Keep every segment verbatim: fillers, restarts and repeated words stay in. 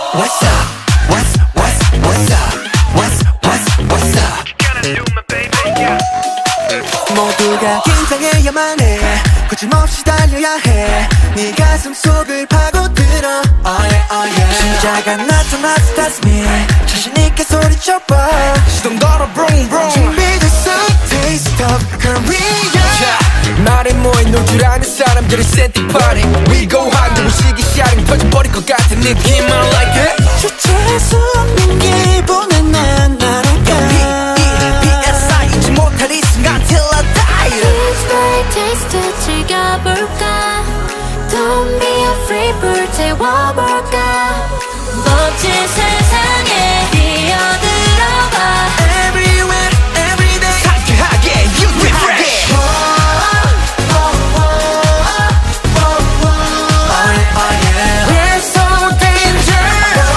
What's up? What's what's what's up? What's what's what's up? 모두가 긴장해야만 해 거침없이 달려야 해 네 가슴 속을 파고들어 oh yeah, oh yeah. 심자가 나타났어 that's me 자신있게 소리쳐봐 시동 걸어 brum brum 준비됐어 taste of Korea yeah. 말에 모인 놀 줄 아는 사람들이 센티 파티 We go high 너무 시기 샤링 터져버릴 것 같은 느낌 I like it 주체할 수 없는 기분에 난 날아가 피에스아이지 못할 이 순간 till I die It's very tasty 즐겨볼까 Don't be afraid 불태워볼까 멋진 세상에 뛰어들어봐 Everywhere, everyday 상쾌하게, you refresh We're so dangerous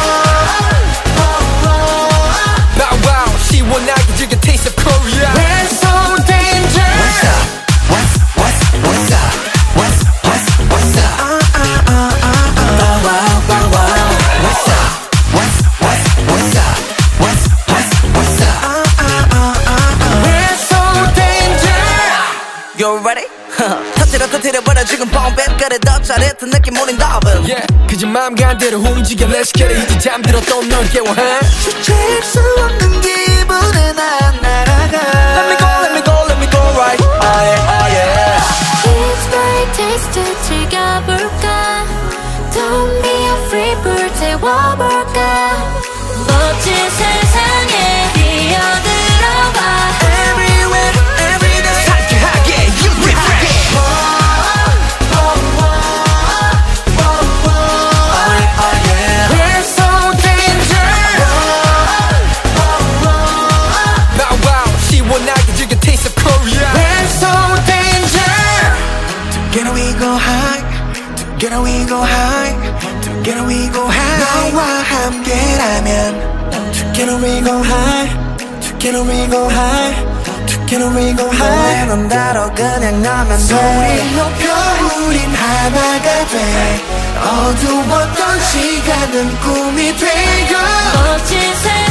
Bow wow, 시원하게 즐겨 taste of Korea We're so dangerous What's up? What's, what's, what's up? What's, what's, what's up? Uh, uh, uh, uh, uh. Bow wow, bow wow What's up? What's, what's, what's up? What's, what's, what's up? Uh, uh, uh, uh, uh. We're so dangerous You ready? 터뜨려 터뜨려버려 지금 뻥백가래 더 잘했던 느낌 우린 더블 yeah. 그저 마음 간대로 움직여 Let's get it 이제 잠들어 또 널 깨워해 주체할 수 없는 기분에 난 날아가 Let me go, let me go, let me go right Oh yeah, oh yeah It's very tasty 즐겨볼까 Don't be afraid 불태워볼까 멋진 세상에 뛰어들어봐 Everywhere, everyday 상쾌하게 you refresh We're so dangerous Bow wow 시원하게 즐겨 taste of Korea We're so dangerous Together we go high Together we go high Together we go high 너와 함께라면 Together we go high Together we go high Together we go high 넌 따로 그냥 나만 돼 소리 높여 우린 하나가 돼 어두웠던 시간은 꿈이 되고 멋진 세상에